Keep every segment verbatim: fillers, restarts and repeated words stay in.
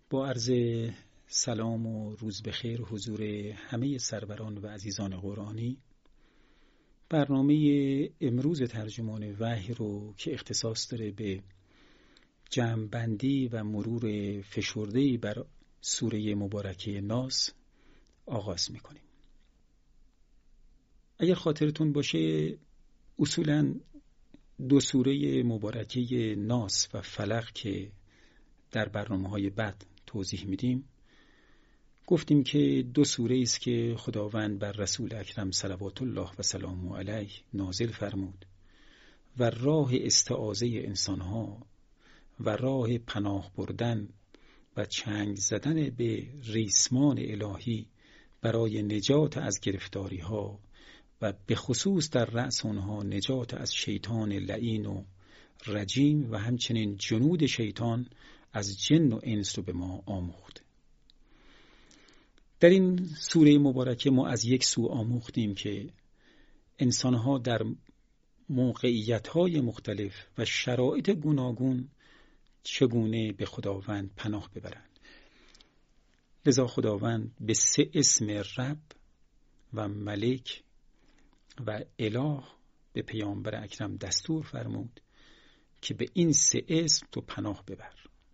با عرض سلام و روز بخیر حضور همه سروران و عزیزان قرآنی، برنامه امروز ترجمان وحی رو که اختصاص داره به جمع‌بندی و مرور فشرده‌ای بر سوره مبارکه ناس آغاز می‌کنیم. اگر خاطرتون باشه اصولاً دو سوره مبارکه ناس و فلق که در برنامه‌های بعد توضیح میدیم، گفتیم که دو سوره است که خداوند بر رسول اکرم صلوات الله و سلامه علیه نازل فرمود و راه استعاذه انسانها و راه پناه بردن و چنگ زدن به ریسمان الهی برای نجات از گرفتاری ها و به خصوص در رأس آنها نجات از شیطان لعین و رجیم و همچنین جنود شیطان از جن و انس رو به ما آموخت. در این سوره مبارکه ما از یک سو آموختیم که انسانها در موقعیت‌های مختلف و شرایط گوناگون چگونه به خداوند پناه ببرند. لذا خداوند به سه اسم رب و ملک و اله به پیامبر اکرم دستور فرمود که به این سه اسم تو پناه ببر.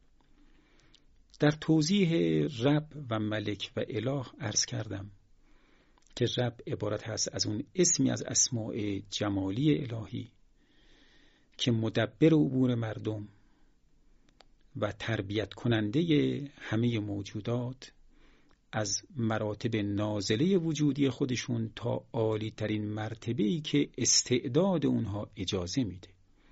در توضیح رب و ملک و اله عرض کردم که رب عبارت هست از اون اسمی از اسماء جمالی الهی که مدبر امور مردم و تربیت کننده همه موجودات از مراتب نازله وجودی خودشون تا عالی ترین مرتبه‌ای که استعداد اونها اجازه میده.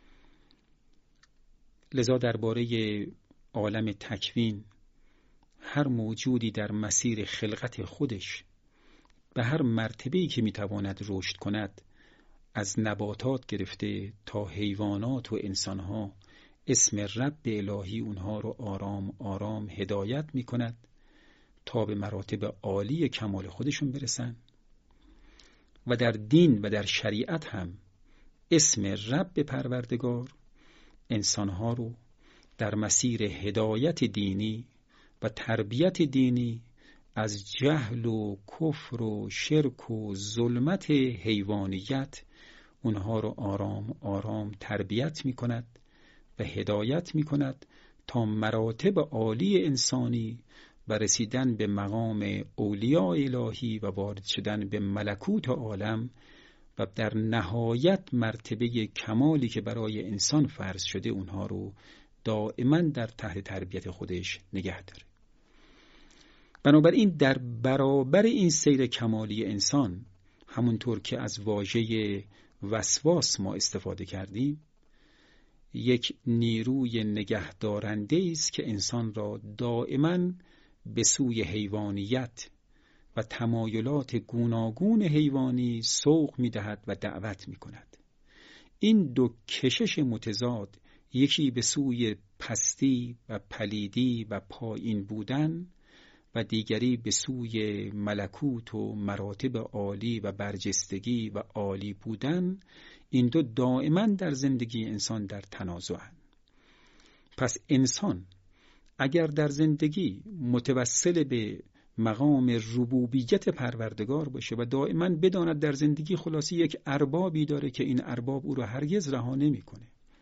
لذا درباره عالم تکوین هر موجودی در مسیر خلقت خودش به هر مرتبه‌ای که میتواند رشد کند، از نباتات گرفته تا حیوانات و انسانها، اسم رب الهی اونها رو آرام آرام هدایت میکند تا به مراتب عالی کمال خودشون برسن. و در دین و در شریعت هم اسم رب پروردگار انسانها رو در مسیر هدایت دینی و تربیت دینی از جهل و کفر و شرک و ظلمت حیوانیت اونها رو آرام آرام تربیت می کند و هدایت می کند تا مراتب عالی انسانی و رسیدن به مقام اولیاء الهی و وارد شدن به ملکوت عالم و در نهایت مرتبه کمالی که برای انسان فرض شده اونها رو دائما در تحت تربیت خودش نگه داره. بنابراین در برابر این سیر کمالی انسان، همونطور که از واژه وسواس ما استفاده کردیم، یک نیروی نگهدارنده است که انسان را دائما به سوی حیوانیت و تمایلات گوناگون حیوانی سوق می‌دهد و دعوت می‌کند. این دو کشش متضاد، یکی به سوی پستی و پلیدی و پایین بودن و دیگری به سوی ملکوت و مراتب عالی و برجستگی و عالی بودن، این دو دائما در زندگی انسان در تنازعند. پس انسان اگر در زندگی متوسل به مقام ربوبیت پروردگار باشه و دائما بداند در زندگی خلاصی یک اربابی داره که این ارباب او را هرگز رها نمی‌کنه،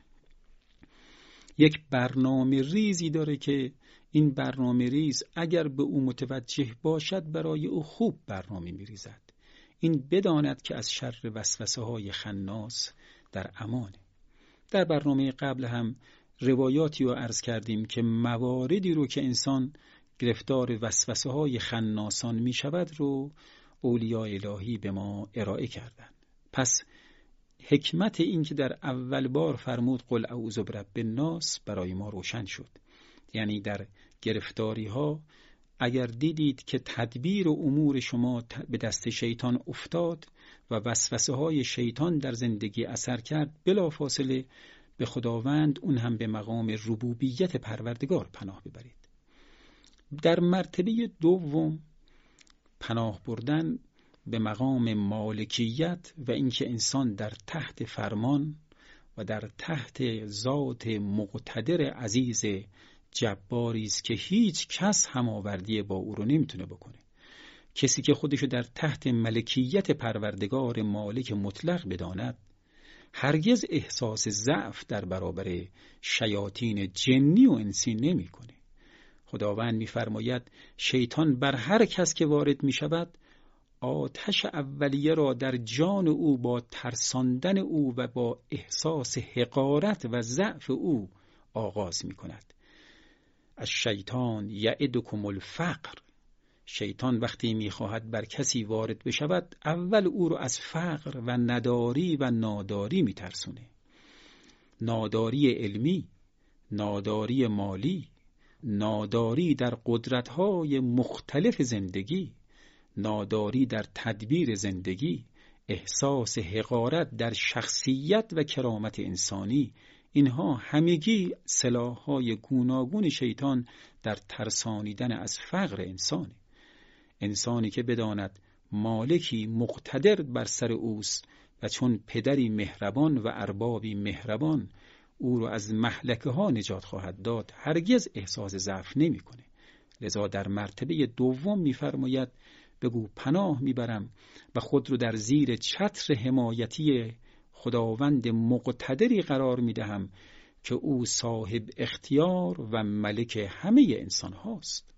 یک برنامه ریزی داره که این برنامه ریز اگر به او متوجه باشد برای او خوب برنامه می‌ریزد، این بداند که از شر وسوسه های خناس در امانه. در برنامه قبل هم روایاتی رو عرض کردیم که مواردی رو که انسان گرفتار وسوسه های خناسان می شود رو اولیاء الهی به ما ارائه کردن. پس حکمت این که در اول بار فرمود قل اعوذ برب الناس برای ما روشن شد. یعنی در گرفتاری ها اگر دیدید که تدبیر و امور شما به دست شیطان افتاد و وسوسه های شیطان در زندگی اثر کرد، بلافاصله به خداوند، اون هم به مقام ربوبیت پروردگار پناه ببرید. در مرتبه دوم پناه بردن به مقام مالکیت و اینکه انسان در تحت فرمان و در تحت ذات مقتدر عزیز جباری است که هیچ کس هماوردی با او رو نمیتونه بکنه. کسی که خودشو در تحت ملکیت پروردگار مالک مطلق بداند هرگز احساس ضعف در برابر شیاطین جنی و انسی نمیکنه. خداوند می‌فرماید شیطان بر هر کس که وارد می‌شود آتش اولیه را در جان او با ترساندن او و با احساس حقارت و ضعف او آغاز می‌کند. الشیطان یعدکم الفقر. شیطان وقتی می‌خواهد بر کسی وارد بشود اول او را از فقر و نداری و ناداری می‌ترسونه. ناداری علمی، ناداری مالی، ناداری در قدرت‌های مختلف زندگی، ناداری در تدبیر زندگی، احساس حقارت در شخصیت و کرامت انسانی، اینها همگی سلاح‌های گوناگون شیطان در ترسانیدن از فقر انسانه. انسانی که بداند مالکی مقتدر بر سر اوست و چون پدری مهربان و اربابی مهربان او را از مهلکه ها نجات خواهد داد هرگز احساس ضعف نمی کنه. لذا در مرتبه دوم می‌فرماید بگو پناه میبرم و خود رو در زیر چتر حمایتی خداوند مقتدری قرار میدهم که او صاحب اختیار و ملک همه انسان هاست.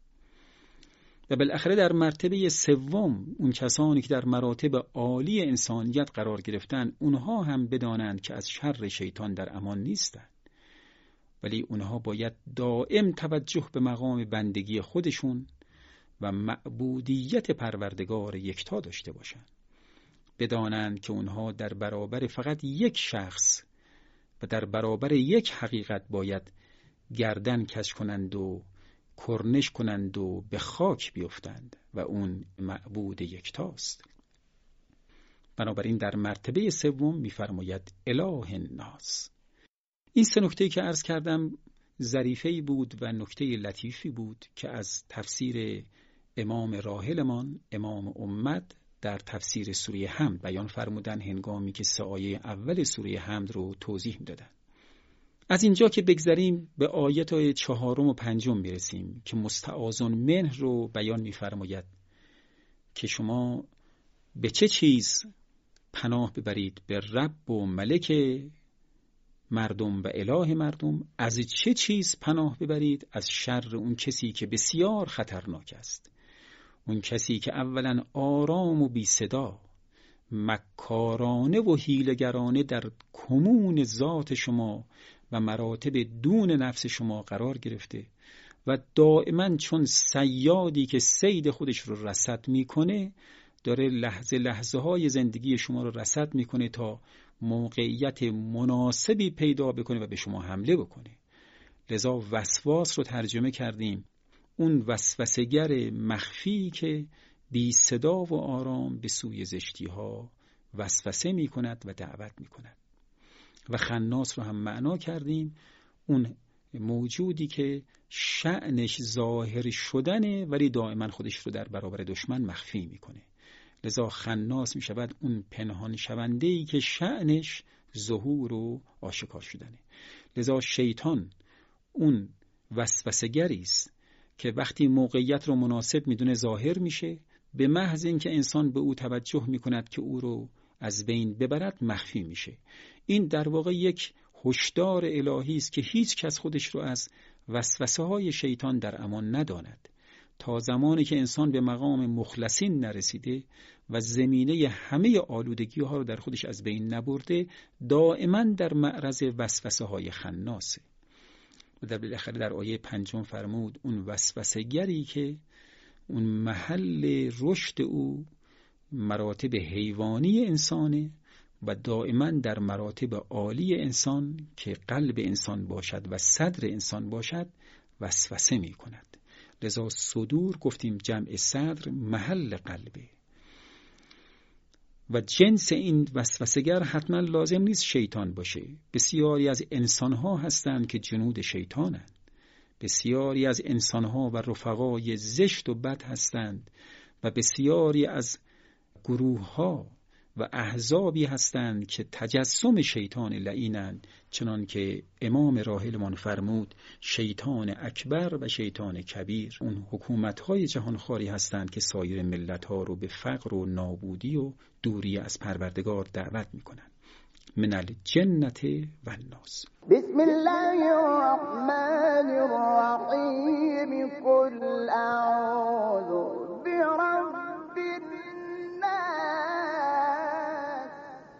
و بالاخره در مرتبه سوم اون کسانی که در مراتب عالی انسانیت قرار گرفتن اونها هم بدانند که از شر شیطان در امان نیستند، ولی اونها باید دائم توجه به مقام بندگی خودشون و معبودیت پروردگار یکتا داشته باشند. بدانند که اونها در برابر فقط یک شخص و در برابر یک حقیقت باید گردن کج کنند و کرنش کنند و به خاک بیفتند و اون معبود یکتاست. بنابراین در مرتبه سوم می‌فرماید اله الناس. این سه نکته که عرض کردم ظریفه‌ای بود و نکته لطیفی بود که از تفسیر امام راحلمان امام امت در تفسیر سوره حمد بیان فرمودن هنگامی که سه آیه اول سوره حمد رو توضیح می‌دادن. از اینجا که بگذریم به آیات چهارم و پنجم میرسیم که مستعاذون منه رو بیان می‌فرماید که شما به چه چیز پناه ببرید؟ به رب و ملک مردم و اله مردم. از چه چیز پناه ببرید؟ از شر اون کسی که بسیار خطرناک است، اون کسی که اولا آرام و بی صدا، مکارانه و حیله‌گرانه در کمون ذات شما و مراتب دون نفس شما قرار گرفته و دائما چون صیادی که صید خودش رو رصد میکنه داره لحظه لحظه های زندگی شما رو رصد میکنه تا موقعیت مناسبی پیدا بکنه و به شما حمله بکنه. لذا وسواس رو ترجمه کردیم اون وسوسه‌گر مخفی که بی صدا و آرام به سوی زشتی ها وسوسه می کند و دعوت می کند. و خناس رو هم معنا کردیم اون موجودی که شأنش ظاهر شدنه ولی دائما خودش رو در برابر دشمن مخفی می کنه. لذا خناس می شود اون پنهان شونده‌ای که شأنش ظهور و آشکار شدنه. لذا شیطان اون وسوسه‌گری است که وقتی موقعیت رو مناسب میدونه ظاهر میشه، به محض اینکه انسان به او توجه میکند که او رو از بین ببرد مخفی میشه. این در واقع یک هشدار الهی است که هیچ کس خودش رو از وسوسه های شیطان در امان نداند. تا زمانی که انسان به مقام مخلصین نرسیده و زمینه همه آلودگی ها رو در خودش از بین نبرده دائما در معرض وسوسه های خناسه. و در بالاخره در آیه پنجم فرمود اون وسوسه‌گری که اون محل رشد او مراتب حیوانی انسانه و دائما در مراتب عالی انسان که قلب انسان باشد و صدر انسان باشد وسوسه می کند. لذا صدور گفتیم جمع صدر محل قلبه و جنس این وسوسه‌گر حتما لازم نیست شیطان باشه. بسیاری از انسانها هستند که جنود شیطانند. بسیاری از انسانها و رفقای زشت و بد هستند و بسیاری از گروهها و احزابی هستند که تجسم شیطان لعینند، چنان که امام راحلمان فرمود شیطان اکبر و شیطان کبیر. اون حکومت‌های جهانخواری هستند که سایر ملت‌ها رو به فقر و نابودی و دوری از پروردگار دعوت می‌کنند. من الجنة و الناس. بسم الله الرحمن الرحیم قل اعوذ برب الناس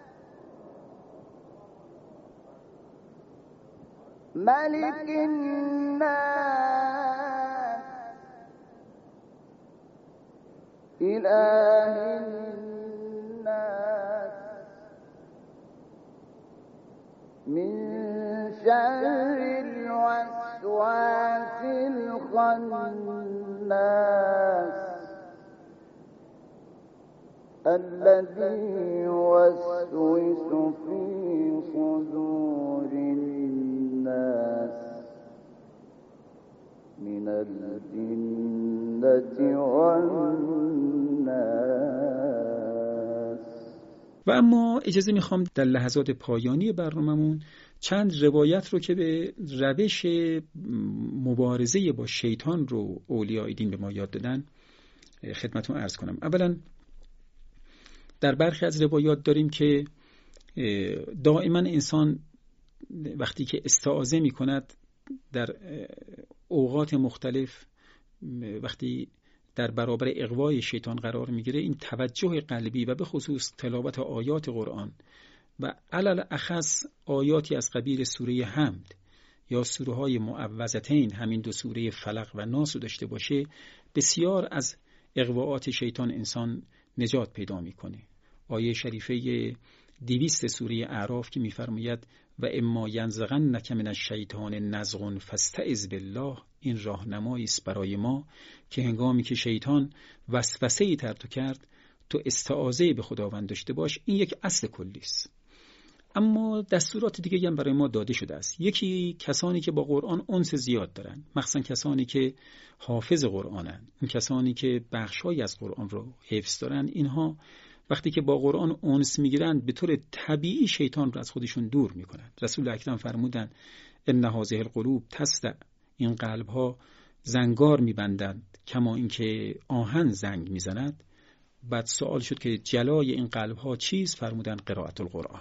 ملك الناس اله الناس من شر الوسواس الخناس الذي يوسوس في صدور الناس من الجنة والناس. و اما اجازه میخوام در لحظات پایانی برنامه‌مون چند روایت رو که به روش مبارزه با شیطان رو اولیای دین به ما یاد دادن خدمتتون عرض کنم. اولا در برخی از روایات داریم که دائما انسان وقتی که استعاذه می کند در اوقات مختلف، وقتی در برابر اغوای شیطان قرار میگیره، این توجه قلبی و به خصوص تلاوت آیات قرآن و علل اخص آیاتی از قبیل سوره حمد یا سوره های معوذتین، همین دو سوره فلق و ناس رو داشته باشه، بسیار از اغواءات شیطان انسان نجات پیدا میکنه. آیه شریفه دویست سوره اعراف که میفرماید و اما ینزغنک من الشیطان نزغ فاستعذ بالله، این راهنمایی است برای ما که هنگامی که شیطان وسوسه‌ای در تو کرد تو استعاذه به خداوند داشته باش. این یک اصل کلی است. اما دستورات دیگه هم برای ما داده شده است. یکی کسانی که با قرآن انس زیاد دارن، مخصوصا کسانی که حافظ قرآنن، این کسانی که بخشایی از قرآن رو حفظ دارن، اینها وقتی که با قرآن انس میگیرن به طور طبیعی شیطان رو از خودشون دور میکنن. رسول اکرم فرمودن ان هذه القلوب تسدع، این قلب ها زنگار میبندند کما اینکه آهن زنگ میزند. بعد سوال شد که جلای این قلب ها چیست؟ فرمودن قرائت القرآن.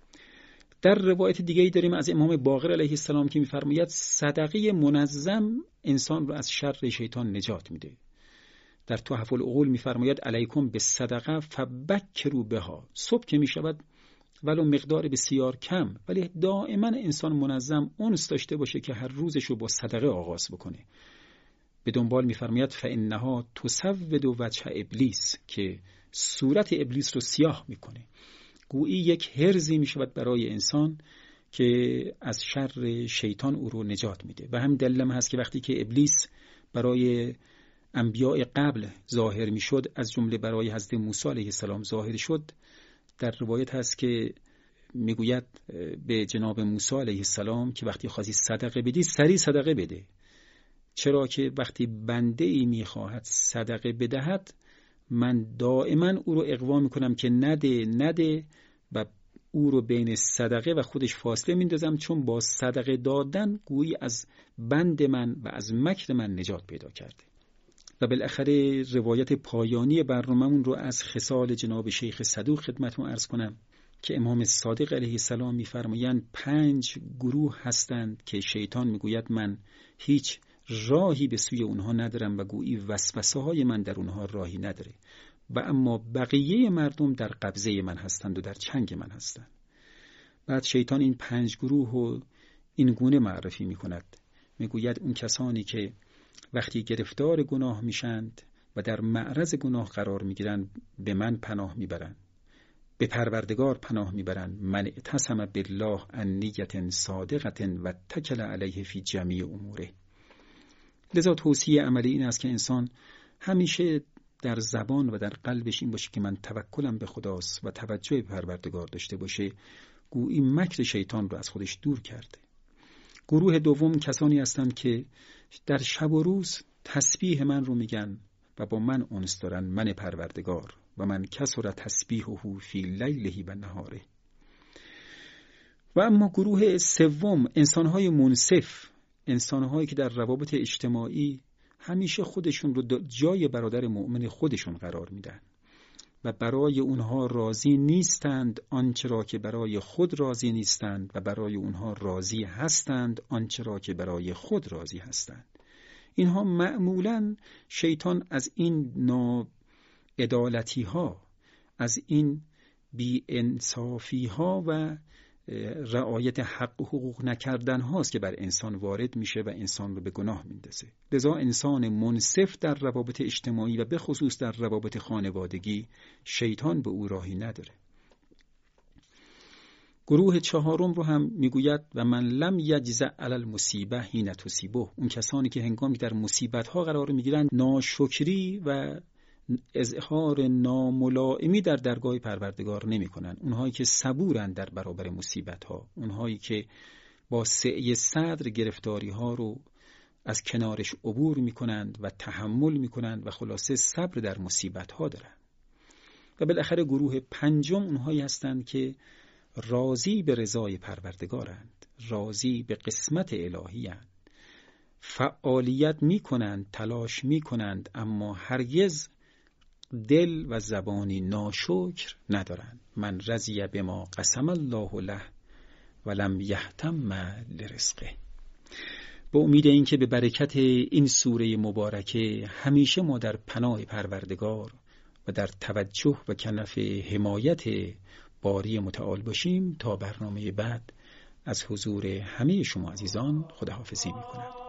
در روایت دیگه‌ای داریم از امام باقر علیه السلام که میفرماید صدقه منظم انسان رو از شر شیطان نجات میده. در تحف العقول میفرماید علیکم بالصدقه فبکروا بها، صبح که میشود ولو مقدار بسیار کم ولی دائما انسان منظم انس داشته باشه که هر روزش رو با صدقه آغاز بکنه. به دنبال میفرماید فانها تسود وجه ابلیس، که صورت ابلیس رو سیاه میکنه. گویی یک هرزی میشود برای انسان که از شر شیطان او رو نجات میده. و هم دلیلم هست که وقتی که ابلیس برای انبیاء قبل ظاهر میشد، از جمله برای حضرت موسی علیه السلام ظاهر شد، در روایت هست که میگوید به جناب موسی علیه السلام که وقتی خواستی صدقه بدی سریع صدقه بده، چرا که وقتی بنده ای میخواهد صدقه بدهد من دائما او رو اغوا میکنم که نده نده و او رو بین صدقه و خودش فاصله میندازم، چون با صدقه دادن گویی از بند من و از مکر من نجات پیدا کرده. و بالاخره روایت پایانی برنامه‌مون رو از خصال جناب شیخ صدوق خدمتتون عرض کنم که امام صادق علیه السلام میفرمایند پنج گروه هستند که شیطان میگوید من هیچ راهی به سوی اونها ندارم و گویی وسوسه های من در اونها راهی نداره و اما بقیه مردم در قبضه من هستند و در چنگ من هستند. بعد شیطان این پنج گروه رو این گونه معرفی میکند، میگوید اون کسانی که وقتی گرفتار گناه میشند و در معرض گناه قرار میگیرند به من پناه میبرند، به پروردگار پناه میبرند، من اعتصم بالله عن نیة صادقة و اتکل علیه فی جمیع اموره. لذا توصیه عملی این است که انسان همیشه در زبان و در قلبش این باشه که من توکلم به خداست و توجه به پروردگار داشته باشه، گویی مکر شیطان رو از خودش دور کرده. گروه دوم کسانی هستند که در شب و روز تسبیح من رو میگن و با من انس دارن، من پروردگار و من کثر تسبیحه فی لیله و نهاره. و اما گروه سوم، انسان‌های منصف، انسان‌هایی که در روابط اجتماعی همیشه خودشون رو جای برادر مؤمن خودشون قرار میدن و برای اونها راضی نیستند آنچه را که برای خود راضی نیستند و برای اونها راضی هستند آنچه را که برای خود راضی هستند. اینها معمولاً شیطان از این ناعدالتی ها، از این بی انصافی ها و رعایت حق و حقوق نکردن هاست که بر انسان وارد میشه و انسان رو به گناه میندازه. لذا انسان منصف در روابط اجتماعی و به خصوص در روابط خانوادگی شیطان به او راهی نداره. گروه چهارم رو هم میگوید و من لم یجزع علی المصیبه حین تصیبه، اون کسانی که هنگامی در مصیبت ها قرار میگیرن ناشکری و اظهار ناملائمی در درگاه پروردگار نمی کنن. اونهایی که صبورن در برابر مصیبت ها، اونهایی که با سعی صدر گرفتاری ها رو از کنارش عبور می کنند و تحمل می کنند و خلاصه صبر در مصیبت ها دارن. و بالاخره گروه پنجم اونهایی هستند که راضی به رضای پروردگارند، راضی به قسمت الهی اند، فعالیت می کنند، تلاش می کنند، اما هرگز دل و زبانی ناشکر ندارند. من رضی بما قسم الله له ولم یهتم لرزقه. با امید اینکه به برکت این سوره مبارکه همیشه ما در پناه پروردگار و در توجه و کنف حمایت باری متعال باشیم. تا برنامه بعد از حضور همه شما عزیزان خداحافظی می‌کنم.